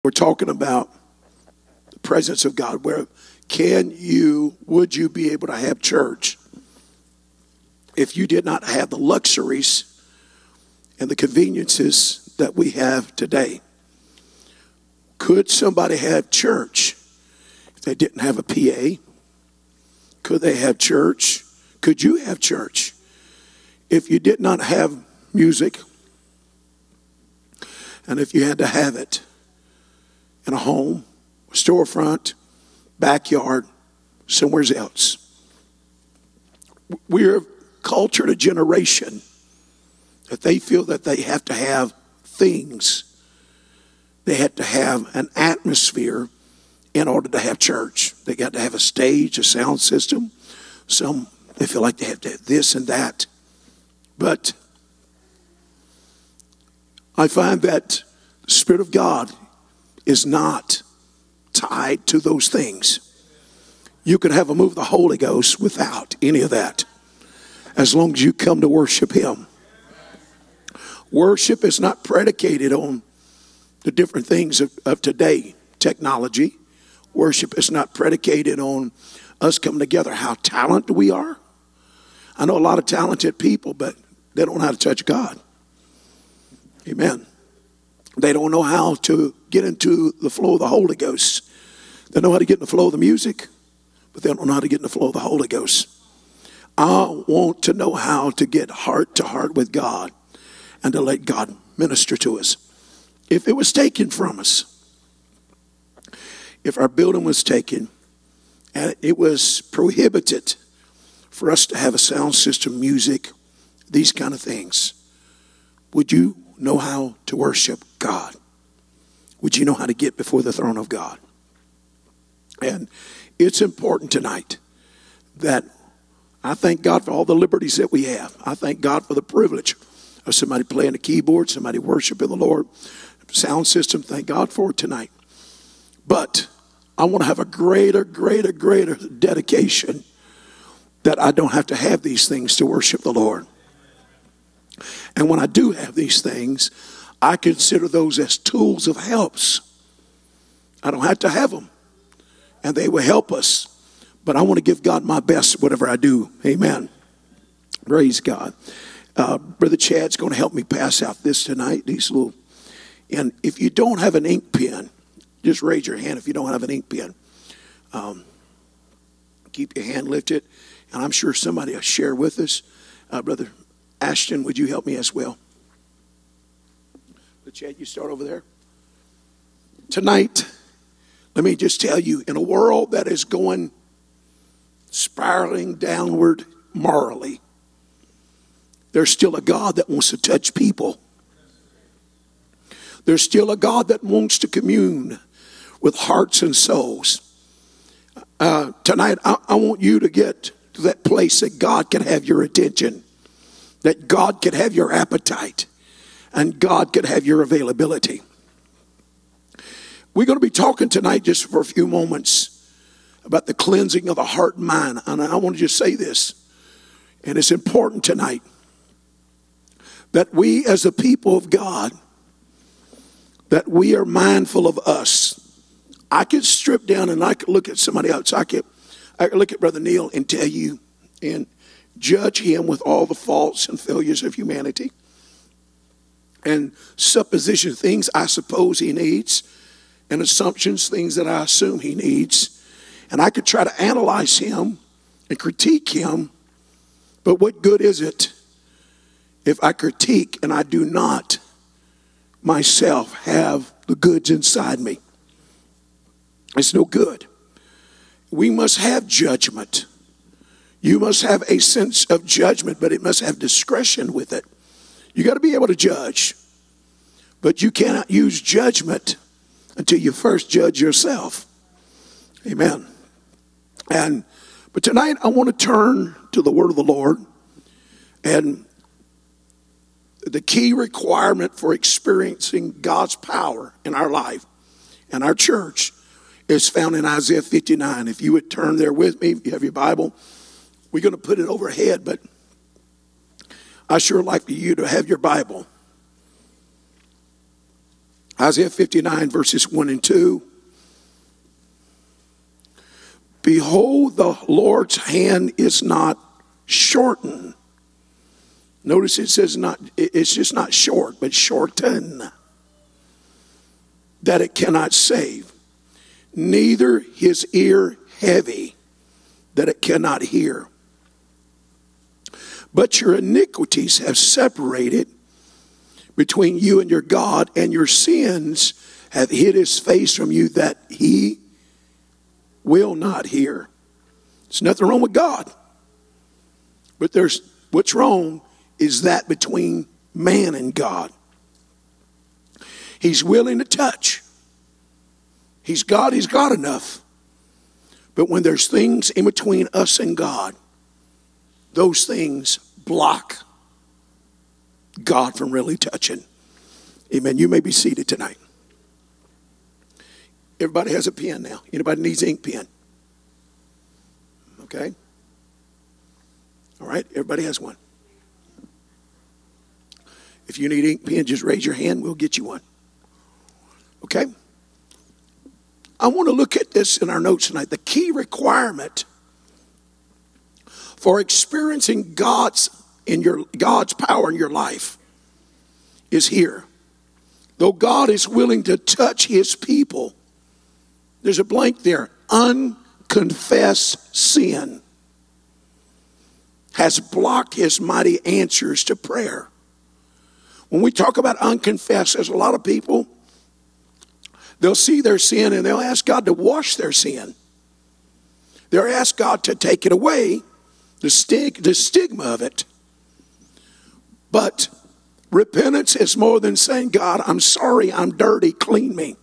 We're talking about the presence of God. Would you be able to have church if you did not have the luxuries and the conveniences that we have today? Could somebody have church if they didn't have a PA? Could they have church? Could you have church if you did not have music? And if you had to have it in a home, a storefront, backyard, somewhere else. We're cultured a generation that they feel that they have to have things. They have to have an atmosphere in order to have church. They got to have a stage, a sound system. Some, they feel like they have to have this and that. But I find that the Spirit of God is not tied to those things. You could have a move of the Holy Ghost without any of that, as long as you come to worship Him. Worship is not predicated on the different things of today, technology. Worship is not predicated on us coming together, how talented we are. I know a lot of talented people, but they don't know how to touch God. Amen. They don't know how to get into the flow of the Holy Ghost. They know how to get in the flow of the music, but they don't know how to get in the flow of the Holy Ghost. I want to know how to get heart to heart with God and to let God minister to us. If it was taken from us, if our building was taken and it was prohibited for us to have a sound system, music, these kind of things, would you know how to worship God? Would you know how to get before the throne of God? And it's important tonight that I thank God for all the liberties that we have. I thank God for the privilege of somebody playing the keyboard, somebody worshiping the Lord, sound system. Thank God for it tonight. But I want to have a greater dedication that I don't have to have these things to worship the Lord. And when I do have these things, I consider those as tools of helps. I don't have to have them, and they will help us. But I want to give God my best, whatever I do. Amen. Praise God. Brother Chad's going to help me pass out this tonight. And if you don't have an ink pen, just raise your hand if you don't have an ink pen. Keep your hand lifted, and I'm sure somebody will share with us. Brother Ashton, would you help me as well? But Chad, you start over there. Tonight, let me just tell you, in a world that is going spiraling downward morally, there's still a God that wants to touch people. There's still a God that wants to commune with hearts and souls. Tonight, I want you to get to that place that God can have your attention, that God can have your appetite, and God can have your availability. We're going to be talking tonight just for a few moments about the cleansing of the heart and mind. And I want to just say this, and it's important tonight, that we as the people of God, that we are mindful of us. I could strip down and I could look at somebody else. I could look at Brother Neil and tell you and judge him with all the faults and failures of humanity and supposition, things I suppose he needs, and assumptions, things that I assume he needs. And I could try to analyze him and critique him, but what good is it if I critique and I do not myself have the goods inside me? It's no good. We must have judgment. You must have a sense of judgment, but it must have discretion with it. You got to be able to judge, but you cannot use judgment until you first judge yourself. Amen. But tonight I want to turn to the word of the Lord, and the key requirement for experiencing God's power in our life and our church is found in Isaiah 59. If you would turn there with me, if you have your Bible, we're going to put it overhead, but I sure like for you to have your Bible. Isaiah 59 verses 1 and 2. Behold, the Lord's hand is not shortened. Notice it says not, it's just not short, but shorten, that it cannot save. Neither his ear heavy, that it cannot hear. But your iniquities have separated between you and your God, and your sins have hid his face from you, that he will not hear. There's nothing wrong with God. But what's wrong is that between man and God. He's willing to touch. He's God enough. But when there's things in between us and God, those things block God from really touching. Amen. You may be seated tonight. Everybody has a pen now. Anybody needs an ink pen? Okay. All right. Everybody has one. If you need an ink pen, just raise your hand. We'll get you one. Okay. I want to look at this in our notes tonight. The key requirement for experiencing God's power in your life is here. Though God is willing to touch his people, there's a blank there. Unconfessed sin has blocked his mighty answers to prayer. When we talk about unconfessed, there's a lot of people, they'll see their sin and they'll ask God to wash their sin. They'll ask God to take it away, the stigma of it. But repentance is more than saying, God, I'm sorry, I'm dirty, clean me.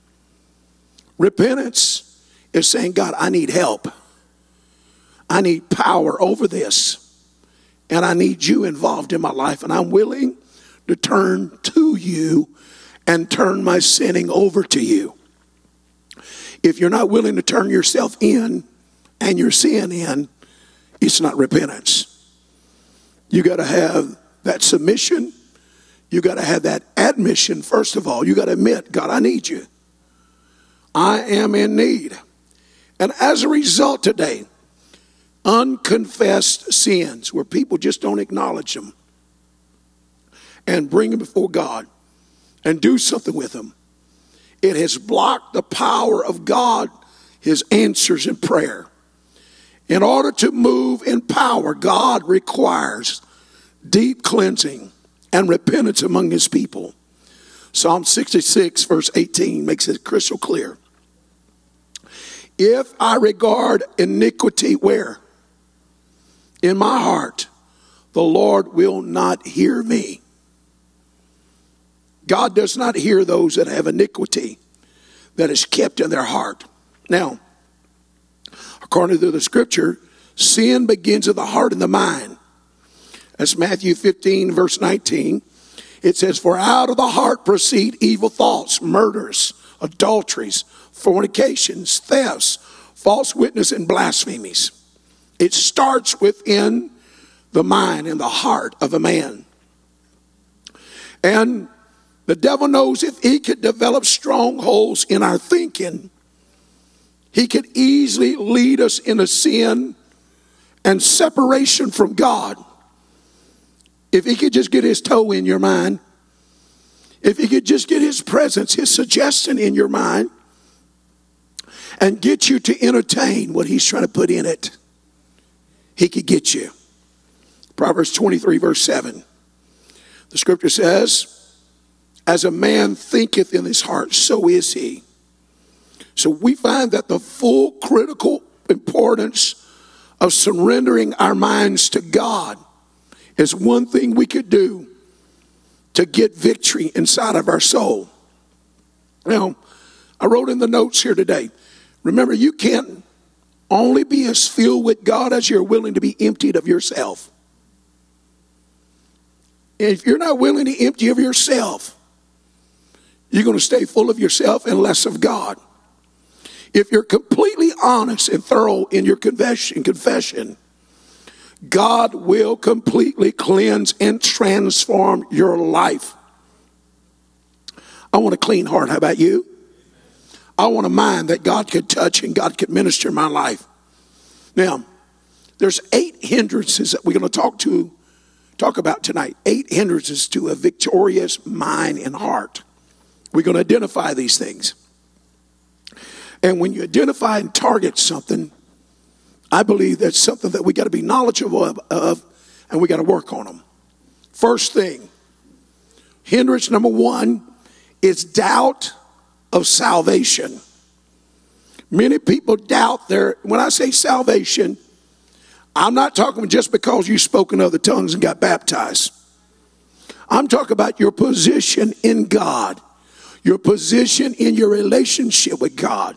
Repentance is saying, God, I need help. I need power over this. And I need you involved in my life. And I'm willing to turn to you and turn my sinning over to you. If you're not willing to turn yourself in and your sin in, it's not repentance. You got to have that submission. You got to have that admission. First of all, you got to admit, God, I need you. I am in need. And as a result today, unconfessed sins where people just don't acknowledge them and bring them before God and do something with them, it has blocked the power of God, his answers in prayer. In order to move in power, God requires deep cleansing and repentance among his people. Psalm 66 verse 18 makes it crystal clear. If I regard iniquity where? In my heart, the Lord will not hear me. God does not hear those that have iniquity that is kept in their heart. Now, according to the scripture, sin begins in the heart and the mind. That's Matthew 15 verse 19. It says, for out of the heart proceed evil thoughts, murders, adulteries, fornications, thefts, false witness, and blasphemies. It starts within the mind and the heart of a man. And the devil knows if he could develop strongholds in our thinking, he could easily lead us into sin and separation from God. If he could just get his toe in your mind, if he could just get his presence, his suggestion in your mind, and get you to entertain what he's trying to put in it, he could get you. Proverbs 23 verse 7. The scripture says, as a man thinketh in his heart, so is he. So we find that the full critical importance of surrendering our minds to God is one thing we could do to get victory inside of our soul. Now, I wrote in the notes here today, remember, you can't only be as filled with God as you're willing to be emptied of yourself. And if you're not willing to empty of yourself, you're going to stay full of yourself and less of God. If you're completely honest and thorough in your confession, God will completely cleanse and transform your life. I want a clean heart. How about you? I want a mind that God could touch and God could minister in my life. Now, there's 8 hindrances that we're going to talk about tonight. 8 hindrances to a victorious mind and heart. We're going to identify these things. And when you identify and target something, I believe that's something that we got to be knowledgeable of, and we got to work on them. First thing, hindrance number 1 is doubt of salvation. Many people doubt when I say salvation, I'm not talking just because you spoke in other tongues and got baptized. I'm talking about your position in God, your position in your relationship with God.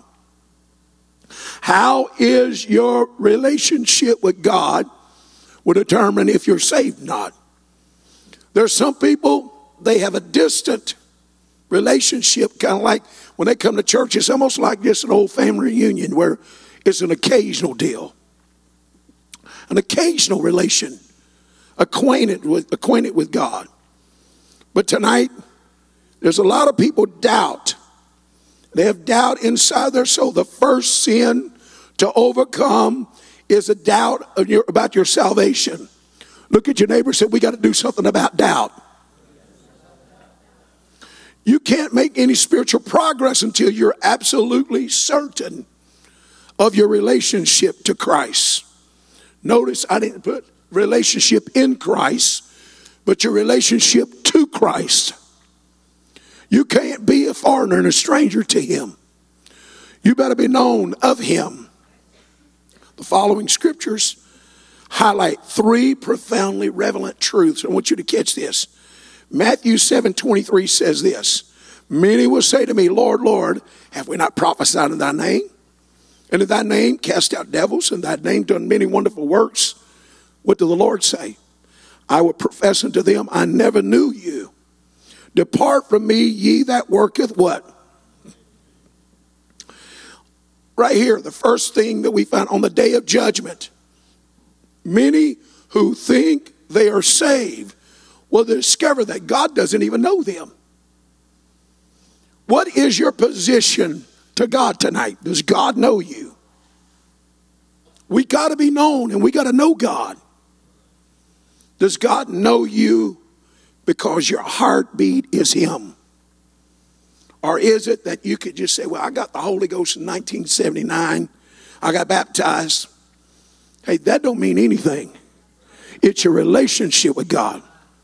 How is your relationship with God will determine if you're saved or not. There's some people, they have a distant relationship, kind of like when they come to church, it's almost like just an old family reunion where it's an occasional deal. An occasional relation, acquainted with God. But tonight, there's a lot of people doubt. They have doubt inside their soul. The first sin to overcome is a doubt about your salvation. Look at your neighbor and say, we got to do something about doubt. You can't make any spiritual progress until you're absolutely certain of your relationship to Christ. Notice I didn't put relationship in Christ, but your relationship to Christ. You can't be a foreigner and a stranger to him. You better be known of him. The following scriptures highlight 3 profoundly relevant truths. I want you to catch this. Matthew 7:23 says this. Many will say to me, Lord, Lord, have we not prophesied in thy name? And in thy name cast out devils, and thy name done many wonderful works. What did the Lord say? I will profess unto them, I never knew you. Depart from me, ye that worketh what? Right here, the first thing that we find on the day of judgment. Many who think they are saved will discover that God doesn't even know them. What is your position to God tonight? Does God know you? We got to be known and we got to know God. Does God know you because your heartbeat is him? Or is it that you could just say, well, I got the Holy Ghost in 1979. I got baptized. Hey, that don't mean anything. It's your relationship with God.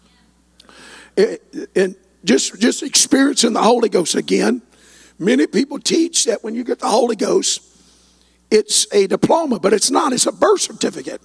And just experiencing the Holy Ghost again. Many people teach that when you get the Holy Ghost, it's a diploma, but it's not. It's a birth certificate.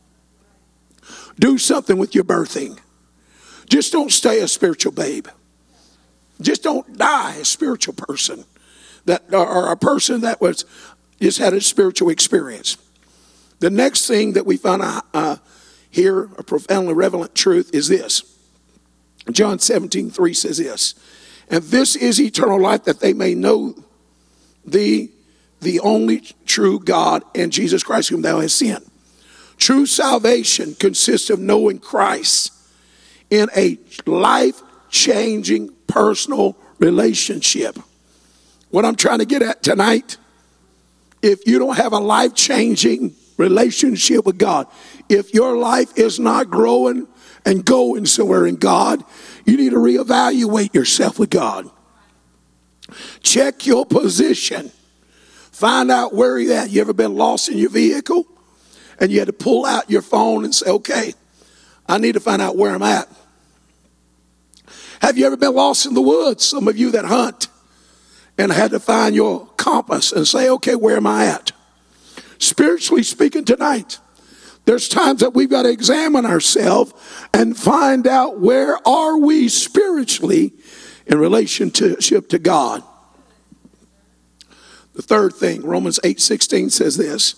Do something with your birthing. Just don't stay a spiritual babe. Just don't die a spiritual person, or a person that just had a spiritual experience. The next thing that we find here, a profoundly relevant truth, is this. John 17:3 says this, and this is eternal life, that they may know thee, the only true God, and Jesus Christ whom thou hast sent. True salvation consists of knowing Christ in a life-changing personal relationship. What I'm trying to get at tonight, if you don't have a life-changing relationship with God, if your life is not growing and going somewhere in God, you need to reevaluate yourself with God. Check your position. Find out where you're at. You ever been lost in your vehicle and you had to pull out your phone and say, okay, I need to find out where I'm at? Have you ever been lost in the woods? Some of you that hunt and had to find your compass and say, okay, where am I at? Spiritually speaking tonight, there's times that we've got to examine ourselves and find out where are we spiritually in relationship to God. The third thing, Romans 8:16 says this.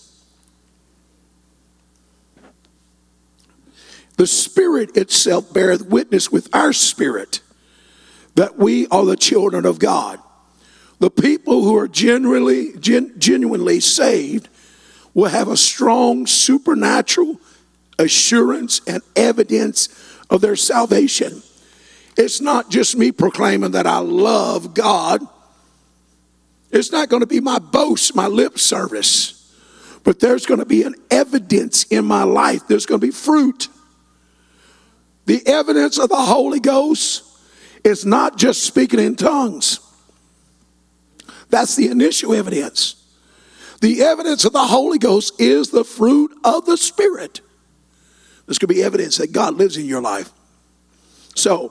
The Spirit itself beareth witness with our spirit that we are the children of God. The people who are genuinely saved will have a strong supernatural assurance and evidence of their salvation. It's not just me proclaiming that I love God. It's not going to be my boast, my lip service. But there's going to be an evidence in my life. There's going to be fruit. The evidence of the Holy Ghost is not just speaking in tongues. That's the initial evidence. The evidence of the Holy Ghost is the fruit of the Spirit. There's going to be evidence that God lives in your life. So,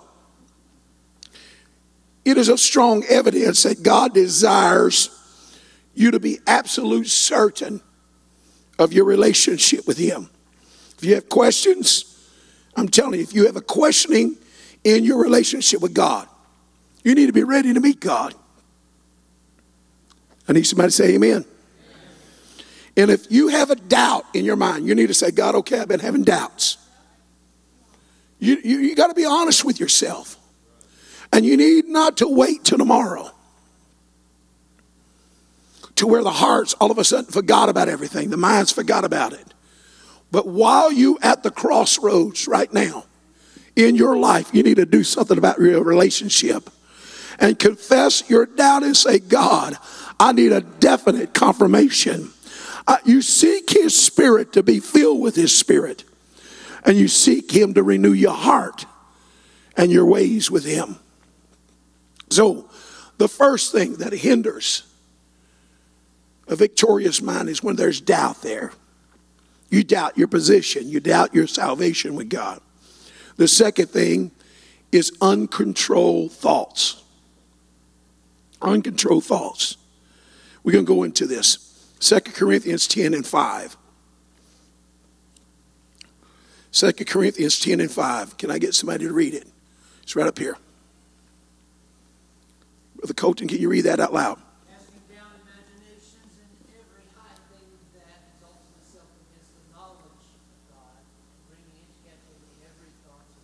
it is a strong evidence that God desires you to be absolute certain of your relationship with Him. If you have questions, I'm telling you, if you have a questioning in your relationship with God, you need to be ready to meet God. I need somebody to say amen. And if you have a doubt in your mind, you need to say, God, okay, I've been having doubts. You got to be honest with yourself. And you need not to wait till tomorrow to where the heart's all of a sudden forgot about everything. The mind's forgot about it. But while you at the crossroads right now in your life, you need to do something about your relationship and confess your doubt and say, God, I need a definite confirmation. You seek His Spirit to be filled with His Spirit. And you seek Him to renew your heart and your ways with Him. So the first thing that hinders a victorious mind is when there's doubt there. You doubt your position. You doubt your salvation with God. The second thing is uncontrolled thoughts. Uncontrolled thoughts. We're going to go into this. 2 Corinthians 10 and 5. 2 Corinthians 10 and 5. Can I get somebody to read it? It's right up here. Brother Colton, can you read that out loud? Casting down imaginations and every high thing that exalts itself against the knowledge of God, bringing into captivity every thought to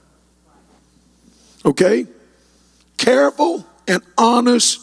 the obedience of Christ. Okay? Careful and honest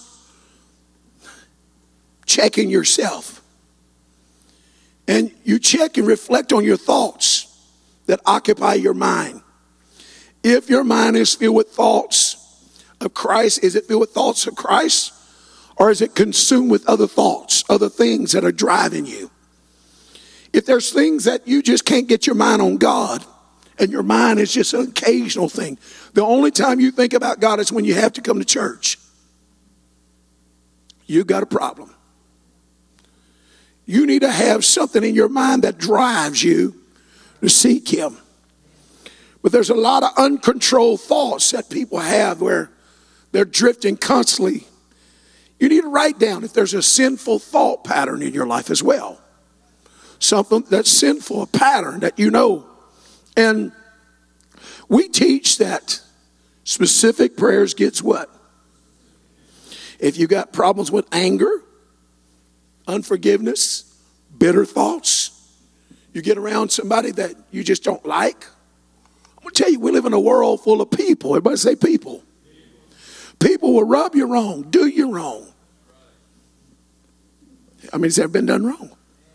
checking yourself. And you check and reflect on your thoughts that occupy your mind. If your mind is filled with thoughts of Christ, is it filled with thoughts of Christ? Or is it consumed with other thoughts, other things that are driving you? If there's things that you just can't get your mind on God, and your mind is just an occasional thing, the only time you think about God is when you have to come to church, you've got a problem. You need to have something in your mind that drives you to seek Him. But there's a lot of uncontrolled thoughts that people have where they're drifting constantly. You need to write down if there's a sinful thought pattern in your life as well. Something that's sinful, a pattern that you know. And we teach that specific prayers gets what? If you got problems with anger, unforgiveness, bitter thoughts, you get around somebody that you just don't like. I'm going to tell you, we live in a world full of people. Everybody say people. People will rub you wrong, do you wrong. I mean, has ever been done wrong?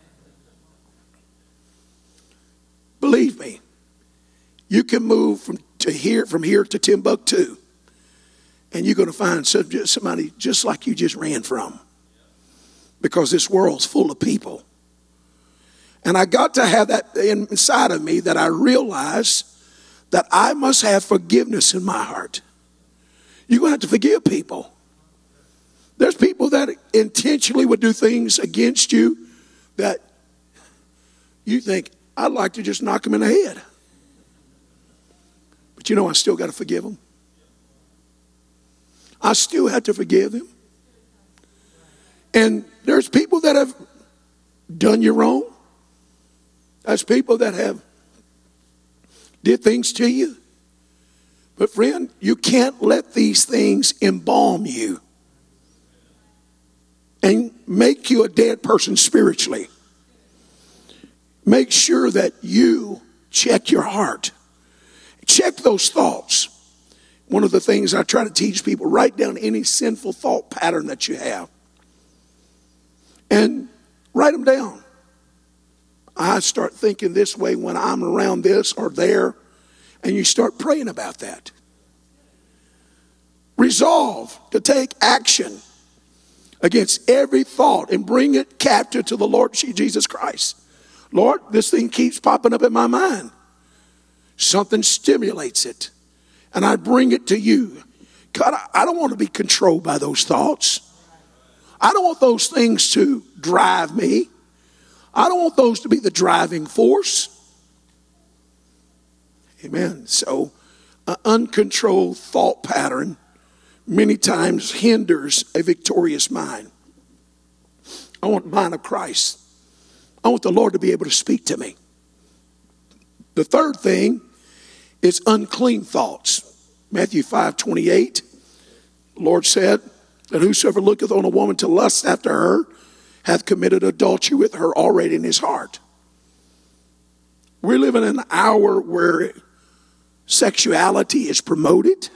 Believe me, you can move from here to Timbuktu, and you're going to find somebody just like you just ran from, because this world's full of people. And I got to have that inside of me, that I realized that I must have forgiveness in my heart. You're going to have to forgive people. There's people that intentionally would do things against you that you think, I'd like to just knock them in the head. But you know, I still got to forgive them. I still have to forgive them. And there's people that have done you wrong. There's people that have did things to you. But friend, you can't let these things embalm you and make you a dead person spiritually. Make sure that you check your heart. Check those thoughts. One of the things I try to teach people, write down any sinful thought pattern that you have. And write them down. I start thinking this way when I'm around this or there. And you start praying about that. resolve to take action against every thought and bring it captive to the Lord Jesus Christ. Lord, this thing keeps popping up in my mind. Something stimulates it, and I bring it to you. God, I don't want to be controlled by those thoughts. I don't want those things to drive me. I don't want those to be the driving force. Amen. So, an uncontrolled thought pattern many times hinders a victorious mind. I want the mind of Christ. I want the Lord to be able to speak to me. The third thing is unclean thoughts. Matthew 5:28, the Lord said that whosoever looketh on a woman to lust after her hath committed adultery with her already in his heart. We're living in an hour where sexuality is promoted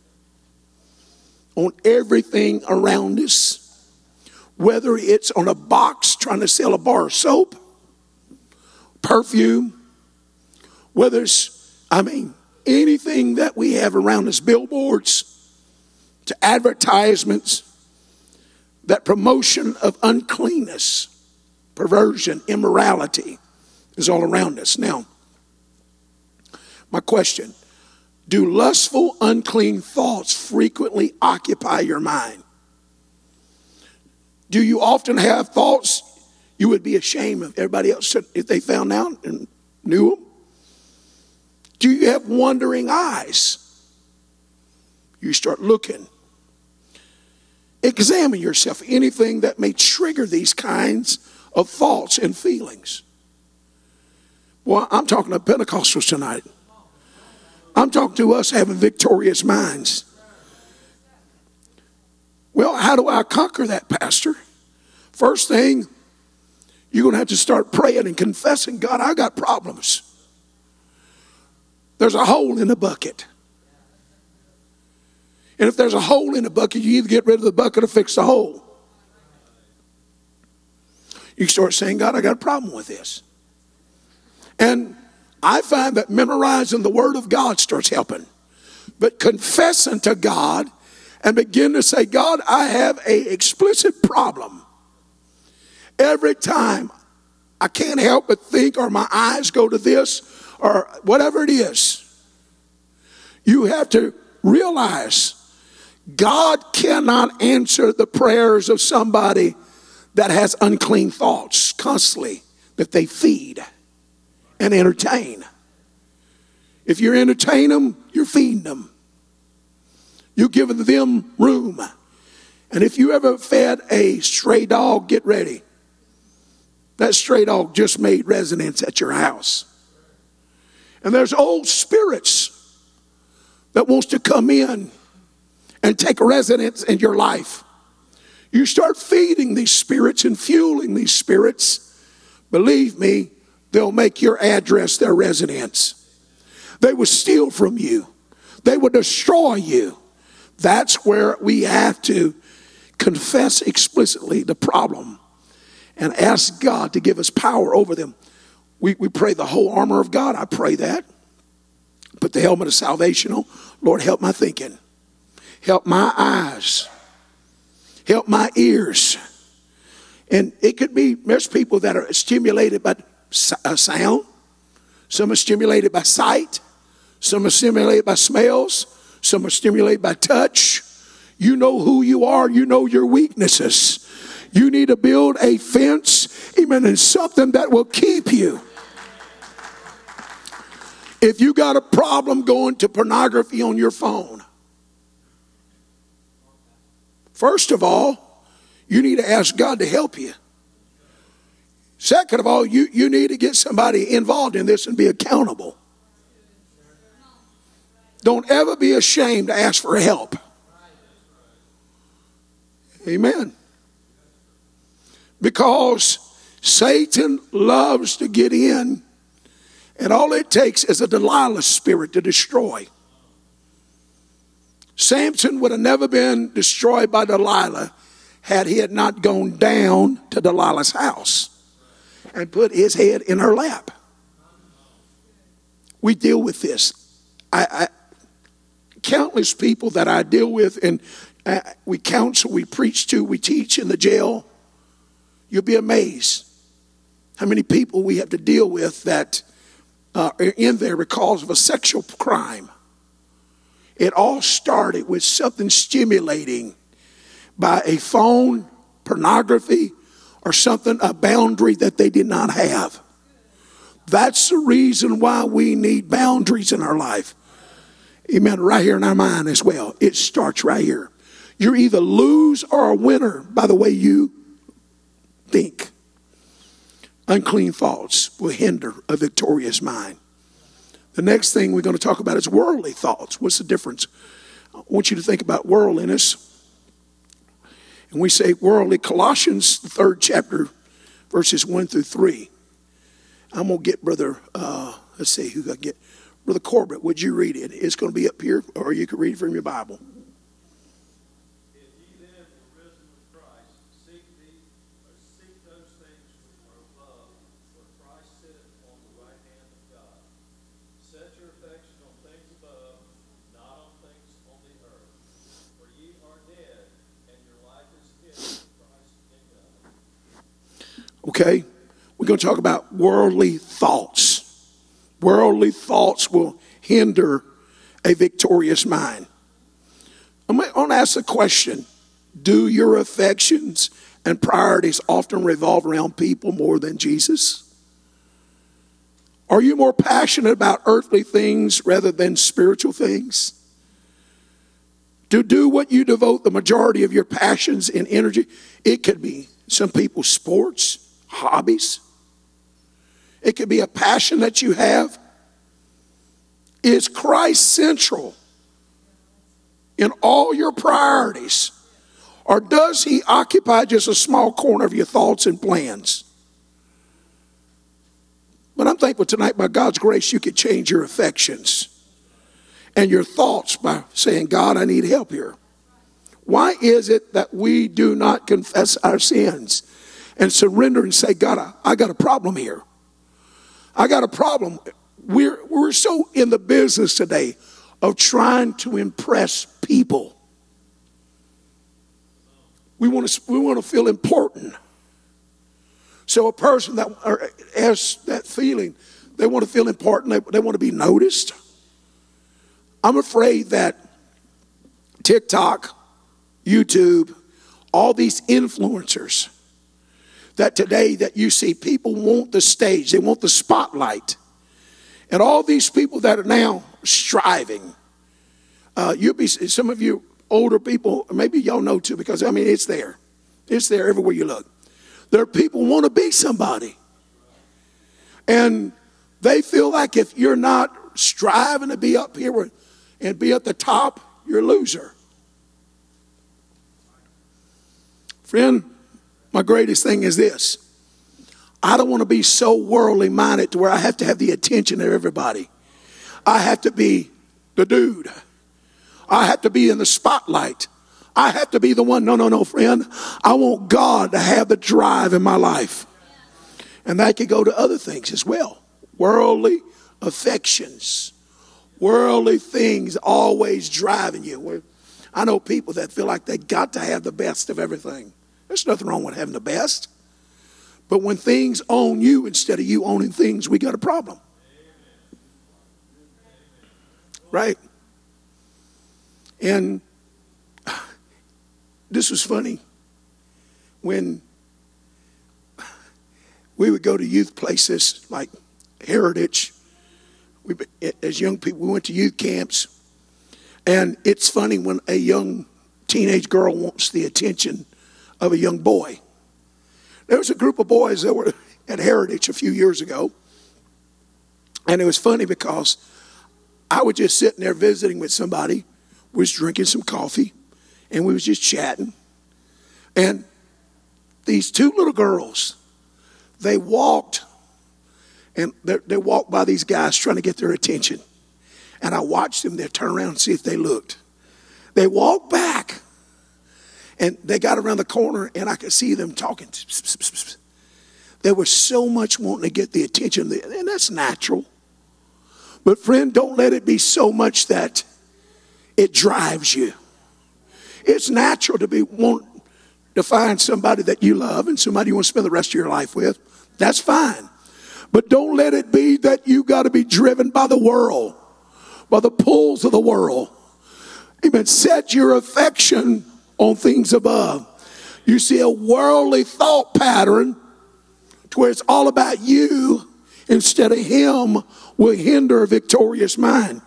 on everything around us, whether it's on a box trying to sell a bar of soap, perfume, whether it's, anything that we have around us, billboards, to advertisements, that promotion of uncleanness, perversion, immorality is all around us. Now, my question, do lustful, unclean thoughts frequently occupy your mind? Do you often have thoughts you would be ashamed of everybody else if they found out and knew them? Do you have wandering eyes? You start looking. Examine yourself. Anything that may trigger these kinds of thoughts and feelings. Well, I'm talking to Pentecostals tonight. I'm talking to us having victorious minds. Well, how do I conquer that, Pastor? First thing, you're going to have to start praying and confessing, God, I got problems. There's a hole in the bucket. And if there's a hole in the bucket, you either get rid of the bucket or fix the hole. You start saying, God, I got a problem with this. And I find that memorizing the Word of God starts helping. But confessing to God and begin to say, God, I have an explicit problem. Every time I can't help but think, or my eyes go to this, or whatever it is, you have to realize God cannot answer the prayers of somebody that has unclean thoughts constantly that they feed and entertain. If you entertain them, you're feeding them. You're giving them room. And if you ever fed a stray dog, get ready. That stray dog just made residence at your house. And there's old spirits that wants to come in and take residence in your life. You start feeding these spirits and fueling these spirits. Believe me, they'll make your address their residence. They will steal from you. They will destroy you. That's where we have to confess explicitly the problem and ask God to give us power over them. We pray the whole armor of God. I pray that. Put the helmet of salvation on. Lord, help my thinking. Help my eyes. Help my ears. And it could be, there's people that are stimulated by sound. Some are stimulated by sight. Some are stimulated by smells. Some are stimulated by touch. You know who you are. You know your weaknesses. You need to build a fence, amen, and something that will keep you. If you got a problem going to pornography on your phone, first of all, you need to ask God to help you. Second of all, you need to get somebody involved in this and be accountable. Don't ever be ashamed to ask for help. Amen. Because Satan loves to get in, and all it takes is a Delilah spirit to destroy. Samson would have never been destroyed by Delilah had he had not gone down to Delilah's house and put his head in her lap. We deal with this. countless people that I deal with, and we counsel, we preach to, we teach in the jail. You'll be amazed how many people we have to deal with that are in there because of a sexual crime. It all started with something stimulating by a phone, pornography, or something, a boundary that they did not have. That's the reason why we need boundaries in our life. Amen. Right here in our mind as well. It starts right here. You're either lose or a winner by the way you think. Unclean thoughts will hinder a victorious mind. The next thing we're going to talk about is worldly thoughts. What's the difference? I want you to think about worldliness. And we say worldly, Colossians, the 3rd chapter, verses 1 through 3. I'm going to get Brother, let's see who I get. Brother Corbett, would you read it? It's going to be up here, or you can read it from your Bible. If ye then were risen with Christ, seek those things which are above, where Christ sitteth on the right hand of God. Set your affection on things above, not on things on the earth. For ye are dead, and your life is hid with Christ in God. Okay, we're going to talk about worldly thoughts. Worldly thoughts will hinder a victorious mind. I'm going to ask the question, do your affections and priorities often revolve around people more than Jesus? Are you more passionate about earthly things rather than spiritual things? To do what you devote the majority of your passions and energy, it could be some people's sports, hobbies. It could be a passion that you have. Is Christ central in all your priorities? Or does he occupy just a small corner of your thoughts and plans? But I'm thankful tonight by God's grace you could change your affections and your thoughts by saying, God, I need help here. Why is it that we do not confess our sins and surrender and say, God, I got a problem here. I got a problem. We're so in the business today of trying to impress people. We want to feel important. So a person that has that feeling, they want to feel important. They want to be noticed. I'm afraid that TikTok, YouTube, all these influencers, that today that you see people want the stage, they want the spotlight. And all these people that are now striving, some of you older people, maybe y'all know too, because I mean, it's there. It's there everywhere you look. There are people who want to be somebody. And they feel like if you're not striving to be up here and be at the top, you're a loser. Friend, my greatest thing is this. I don't want to be so worldly minded to where I have to have the attention of everybody. I have to be the dude. I have to be in the spotlight. I have to be the one. No, friend. I want God to have the drive in my life. And that could go to other things as well. Worldly affections. Worldly things always driving you. I know people that feel like they got to have the best of everything. There's nothing wrong with having the best. But when things own you instead of you owning things, we got a problem. Right? And this was funny. When we would go to youth places like Heritage, as young people, we went to youth camps. And it's funny when a young teenage girl wants the attention of a young boy. There was a group of boys that were at Heritage a few years ago. And it was funny because I was just sitting there visiting with somebody, was drinking some coffee, and we was just chatting. And these two little girls, they walked, and they walked by these guys trying to get their attention. And I watched them, they'd turn around and see if they looked. They walked back. And they got around the corner, and I could see them talking. There was so much wanting to get the attention, and that's natural. But friend, don't let it be so much that It drives you. It's natural to want to find somebody that you love and somebody you want to spend the rest of your life with. That's fine. But don't let it be that you got to be driven by the world, by the pulls of the world. Amen. Set your affection on things above. You see, a worldly thought pattern to where it's all about you instead of him will hinder a victorious mind.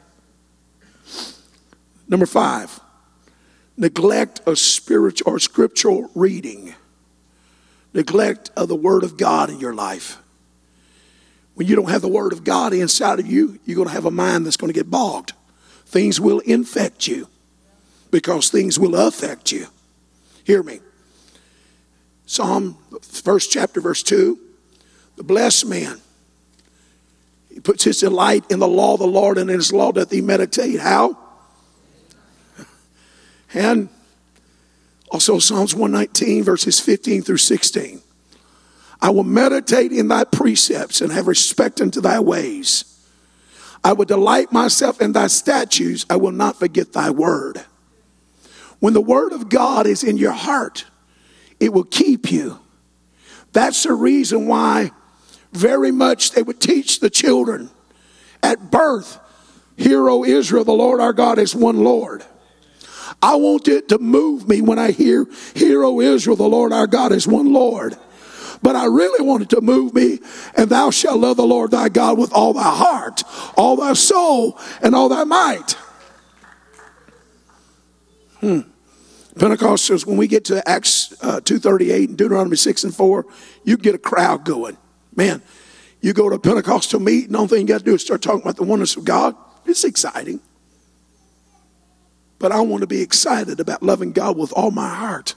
Number 5, neglect of spiritual or scriptural reading. Neglect of the Word of God in your life. When you don't have the Word of God inside of you, you're going to have a mind that's going to get bogged. Things will infect you because things will affect you. Hear me. Psalm, first chapter, verse 2. The blessed man, he puts his delight in the law of the Lord, and in his law doth he meditate. How? And also Psalms 119, verses 15 through 16. I will meditate in thy precepts and have respect unto thy ways. I will delight myself in thy statutes. I will not forget thy word. When the word of God is in your heart, it will keep you. That's the reason why very much they would teach the children at birth, Hear, O Israel, the Lord our God is one Lord. I want it to move me when I hear, Hear, O Israel, the Lord our God is one Lord. But I really want it to move me, and thou shalt love the Lord thy God with all thy heart, all thy soul, and all thy might. Pentecostals, when we get to Acts 2:38 and Deuteronomy 6 and 4, you get a crowd going. Man, you go to a Pentecostal meeting, the only thing you got to do is start talking about the oneness of God. It's exciting. But I want to be excited about loving God with all my heart.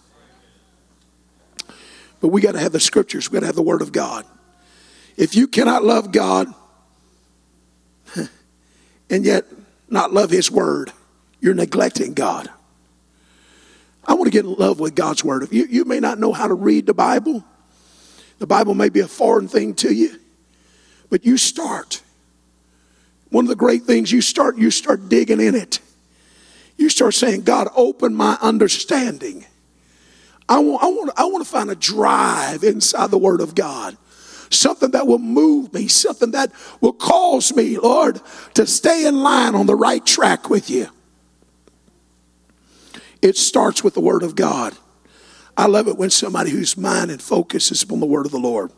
But we got to have the scriptures. We got to have the word of God. If you cannot love God and yet not love his word, you're neglecting God. I want to get in love with God's word. You may not know how to read the Bible. The Bible may be a foreign thing to you, but you start. One of the great things, you start digging in it. You start saying, God, open my understanding. I want to find a drive inside the word of God. Something that will move me. Something that will cause me, Lord, to stay in line on the right track with you. It starts with the word of God. I love it when somebody whose mind and focus is upon the word of the Lord.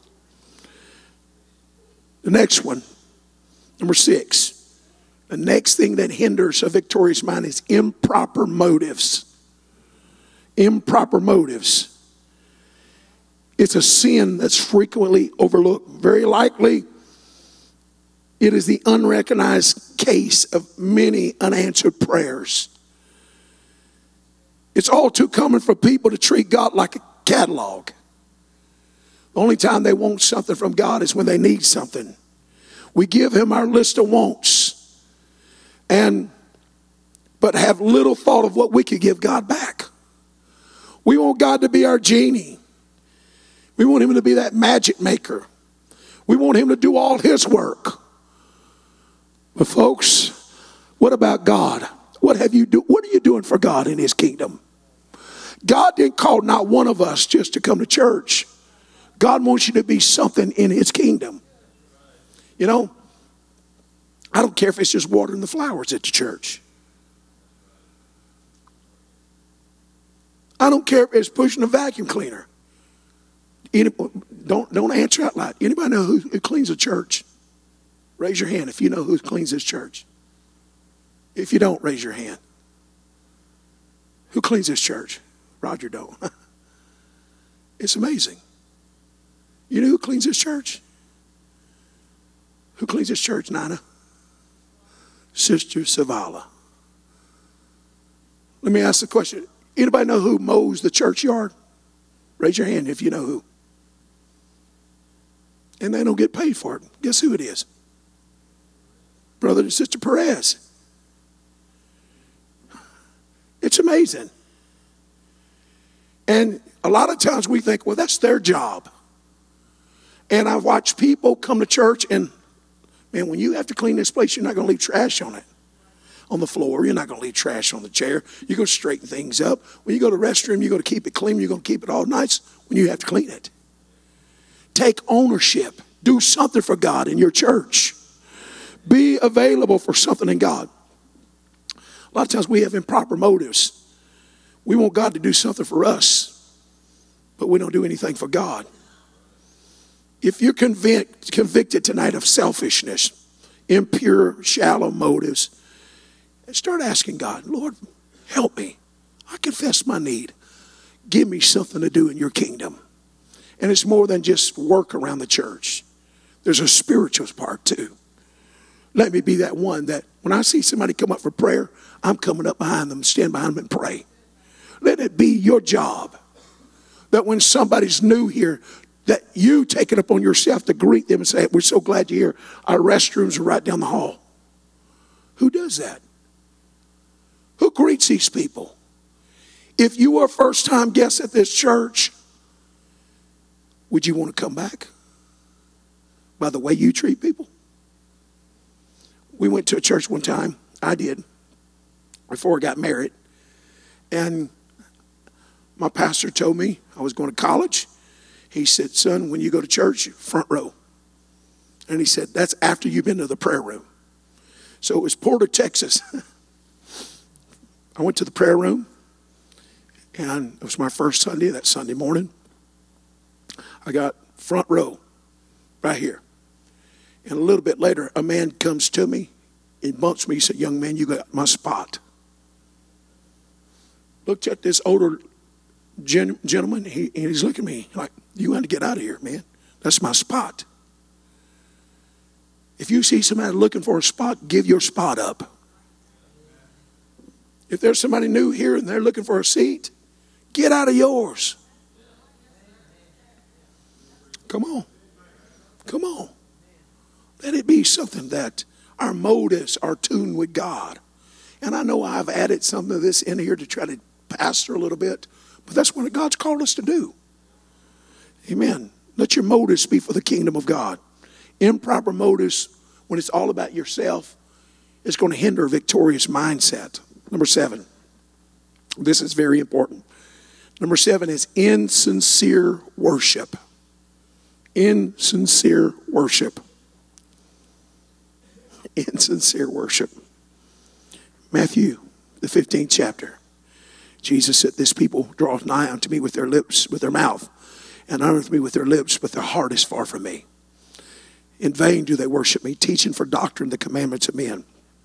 The next one, number 6. The next thing that hinders a victorious mind is improper motives. Improper motives. It's a sin that's frequently overlooked. Very likely, it is the unrecognized case of many unanswered prayers. It's all too common for people to treat God like a catalog. The only time they want something from God is when they need something. We give him our list of wants, but have little thought of what we could give God back. We want God to be our genie. We want him to be that magic maker. We want him to do all his work. But folks, what about God? What are you doing for God in his kingdom? God didn't call not one of us just to come to church. God wants you to be something in his kingdom. You know, I don't care if it's just watering the flowers at the church. I don't care if it's pushing a vacuum cleaner. Don't answer out loud. Anybody know who cleans a church? Raise your hand if you know who cleans this church. If you don't, raise your hand. Who cleans this church? Roger don't. It's amazing. You know who cleans this church? Who cleans this church, Nina? Sister Savala. Let me ask the question. Anybody know who mows the churchyard? Raise your hand if you know who. And they don't get paid for it. Guess who it is? Brother and Sister Perez. It's amazing. And a lot of times we think, well, that's their job. And I've watched people come to church and, man, when you have to clean this place, you're not going to leave trash on it. on the floor. You're not going to leave trash on the chair. You're going to straighten things up. When you go to the restroom, you're going to keep it clean. You're going to keep it all nice when you have to clean it. Take ownership. Do something for God in your church. Be available for something in God. A lot of times we have improper motives. We want God to do something for us, but we don't do anything for God. If you're convicted tonight of selfishness, impure, shallow motives, start asking God, Lord, help me. I confess my need. Give me something to do in your kingdom. And it's more than just work around the church. There's a spiritual part too. Let me be that one that when I see somebody come up for prayer, I'm coming up behind them, stand behind them and pray. Let it be your job that when somebody's new here, that you take it upon yourself to greet them and say, we're so glad you're here. Our restrooms are right down the hall. Who does that? Who greets these people? If you were a first-time guest at this church, would you want to come back by the way you treat people? We went to a church one time. I did. Before I got married. And my pastor told me I was going to college. He said, son, when you go to church, front row. And he said, that's after you've been to the prayer room. So it was Porter, Texas. I went to the prayer room. And it was my first Sunday, that Sunday morning. I got front row right here. And a little bit later, a man comes to me. He bumps me. He said, young man, you got my spot. Looked at this older gentleman. And he's looking at me like, you got to get out of here, man. That's my spot. If you see somebody looking for a spot, give your spot up. If there's somebody new here and they're looking for a seat, get out of yours. Come on. Come on. Let it be something that our motives are tuned with God. And I know I've added some of this in here to try to pastor a little bit, but that's what God's called us to do. Amen. Let your motives be for the kingdom of God. Improper motives, when it's all about yourself, is going to hinder a victorious mindset. Number 7. This is very important. Number 7 is insincere worship. Insincere worship. Insincere worship. Matthew, the 15th chapter. Jesus said, this people draweth nigh unto me with their lips, with their mouth, and honoreth me with their lips, but their heart is far from me. In vain do they worship me, teaching for doctrine the commandments of men.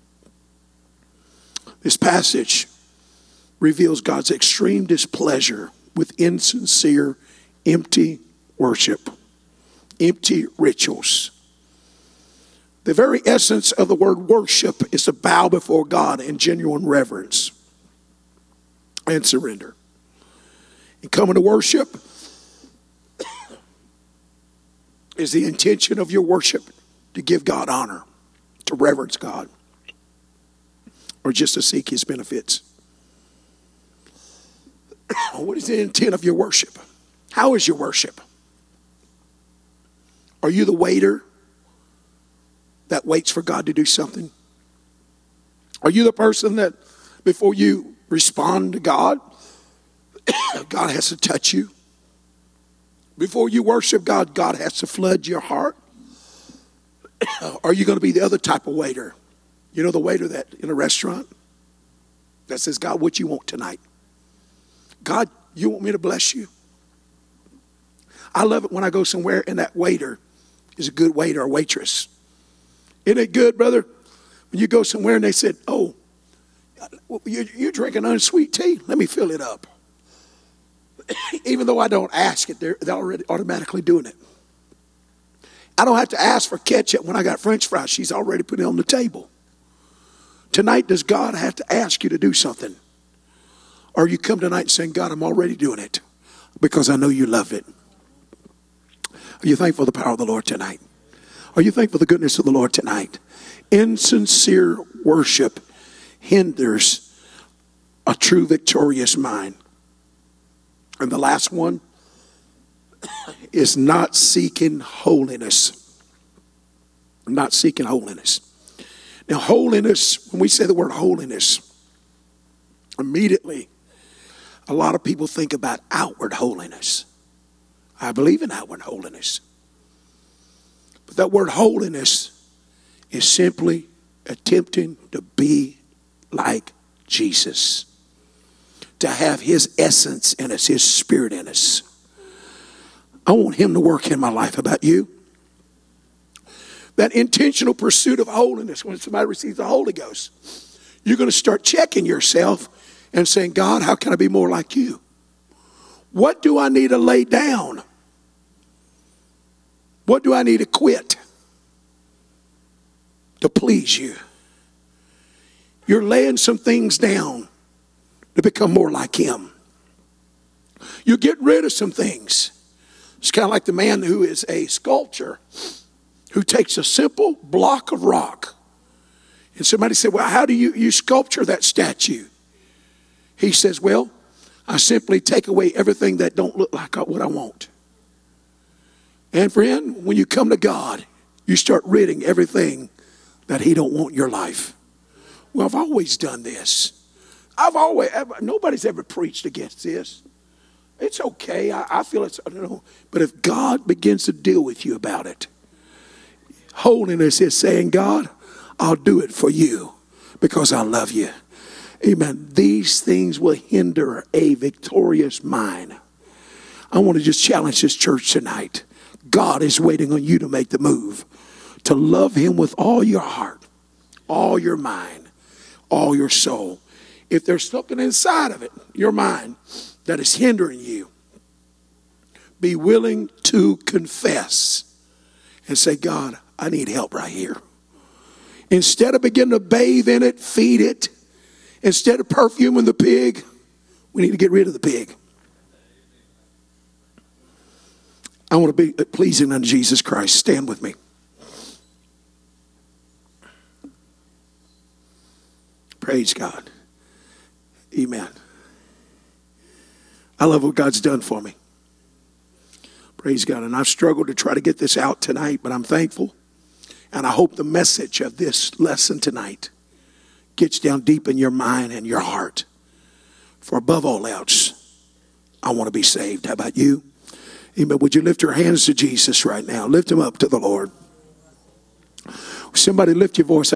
This passage reveals God's extreme displeasure with insincere, empty worship, empty rituals. The very essence of the word worship is to bow before God in genuine reverence and surrender. And coming to worship is the intention of your worship to give God honor, to reverence God, or just to seek his benefits. What is the intent of your worship? How is your worship? Are you the waiter that waits for God to do something? Are you the person that before you respond to God, God has to touch you? Before you worship God, God has to flood your heart? Are you going to be the other type of waiter? You know, the waiter that in a restaurant that says, God, what you want tonight? God, you want me to bless you? I love it when I go somewhere and that waiter is a good waiter or waitress. Isn't it good, brother? When you go somewhere and they said, oh, you're drinking unsweet tea. Let me fill it up. Even though I don't ask it, they're already automatically doing it. I don't have to ask for ketchup when I got French fries. She's already put it on the table. Tonight, does God have to ask you to do something? Or you come tonight saying, God, I'm already doing it because I know you love it. Are you thankful for the power of the Lord tonight? Are you thankful for the goodness of the Lord tonight? Insincere worship hinders a true victorious mind. And the last one is not seeking holiness. Not seeking holiness. Now, holiness, when we say the word holiness, immediately a lot of people think about outward holiness. I believe in outward holiness. But that word holiness is simply attempting to be like Jesus, to have his essence in us, his spirit in us. I want him to work in my life. About you? That intentional pursuit of holiness, when somebody receives the Holy Ghost, you're going to start checking yourself and saying, God, how can I be more like you? What do I need to lay down? What do I need to quit to please you? You're laying some things down to become more like him. You get rid of some things. It's kind of like the man who is a sculptor who takes a simple block of rock. And somebody said, well, how do you sculpture that statue? He says, well, I simply take away everything that don't look like what I want. And friend, when you come to God, you start ridding everything that he don't want in your life. Well, I've always done this. Nobody's ever preached against this. It's okay. I feel it's, I don't know. But if God begins to deal with you about it, holiness is saying, God, I'll do it for you because I love you. Amen. These things will hinder a victorious mind. I want to just challenge this church tonight. God is waiting on you to make the move, to love him with all your heart, all your mind, all your soul. If there's something inside of it, your mind, that is hindering you, be willing to confess and say, God, I need help right here. Instead of beginning to bathe in it, feed it, instead of perfuming the pig, we need to get rid of the pig. I want to be pleasing unto Jesus Christ. Stand with me. Praise God. Amen. I love what God's done for me. Praise God. And I've struggled to try to get this out tonight, but I'm thankful. And I hope the message of this lesson tonight gets down deep in your mind and your heart. For above all else, I want to be saved. How about you? Amen. Would you lift your hands to Jesus right now? Lift them up to the Lord. Somebody lift your voice.